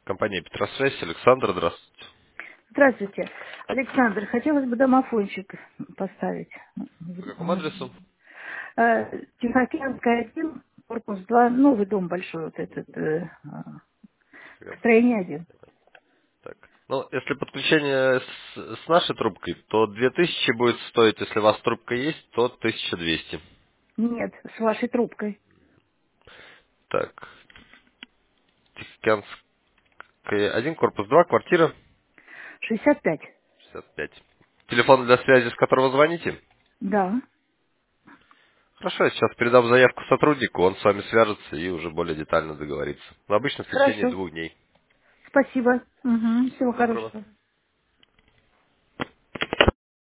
Компания Петросвязь. Александр, здравствуйте. Здравствуйте. Александр, хотелось бы домофончик поставить. По какому адресу? Тихоокеанская 1, корпус 2, новый дом большой, вот этот, Тихоокеанская строение 1. 1. Так. Ну, если подключение с нашей трубкой, то 2000 будет стоить. Если у вас трубка есть, то 1200. Нет, с вашей трубкой. Так. Тихоокеанская 1, корпус 2, квартира 65. 65. Телефон для связи, с которого звоните? Да. Хорошо, я сейчас передам заявку сотруднику, он с вами свяжется и уже более детально договорится. Но обычно в течение Хорошо. 2 дней. Спасибо. Угу. Всего Всего доброго. хорошего.